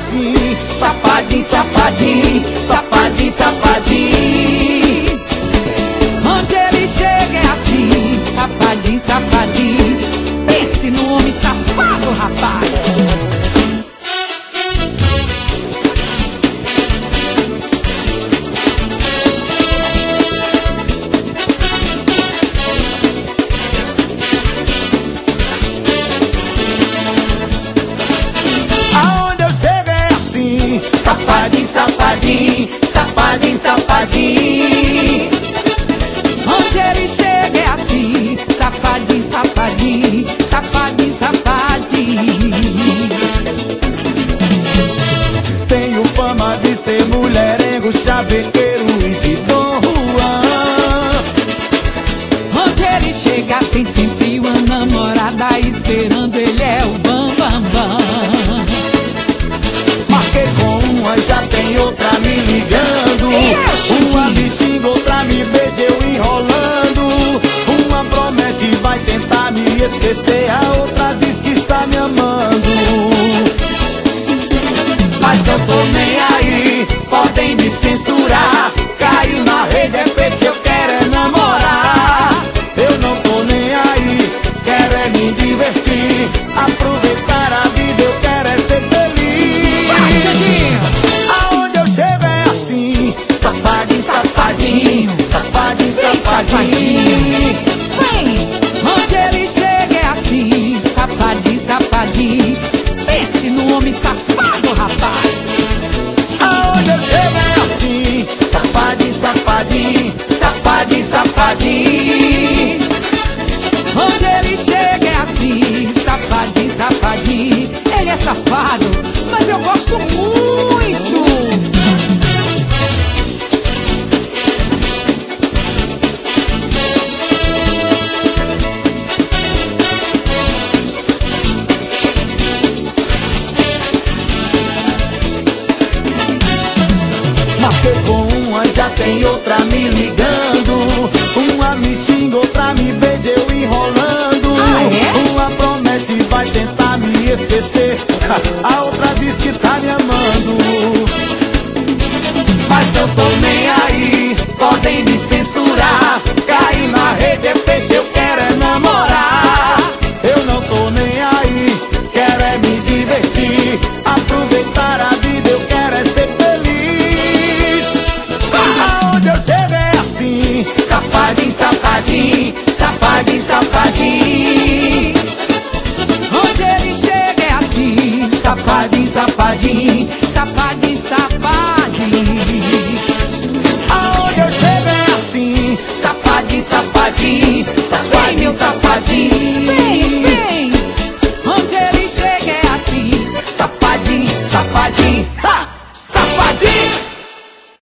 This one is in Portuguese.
assim, safadinho, safadinho, safadinho, safadinho. Onde ele chega é assim, safadinho, safadinho. Pense no homem safado, rapaz. Safadinho, safadinho, safadinho, safadinho. Onde ele chega é assim, safadinho, safadinho, safadinho, safadinho. Tenho fama de ser mulherengo, chavequeiro e de Dom Juan. Onde ele chega tem sempre uma namorada esperando, ele é o bam, bam, bam. Marquei com uma, já tem outra me ligando. Uma me xinga, outra me beija, eu enrolando. Uma promete e vai tentar me esquecer, a outra diz que está me amando. Mas eu tô nem aí, podem me censurar. Caiu na rede, é peixe, eu quero é namorar. Eu não tô nem aí, quero é me divertir, aproveitar a vida, eu quero é ser feliz. Aonde eu chego é assim, safadinho, safadinho, safadinho, safadinho. Vem! Onde ele chega é assim, safadinho, safadinho. Pense no homem safado, rapaz. Aonde eu chego é assim, safadinho, safadinho, safadinho, safadinho. Onde ele chega é assim, safadinho, safadinho. Ele é safado, mas eu gosto muito. Marquei com uma, já tem outra me ligando. Uma me xinga, outra me beija, eu enrolando. Uma promete e vai tentar me esquecer, a outra diz que tá me amando. Mas eu tô nem aí, podem me censurar.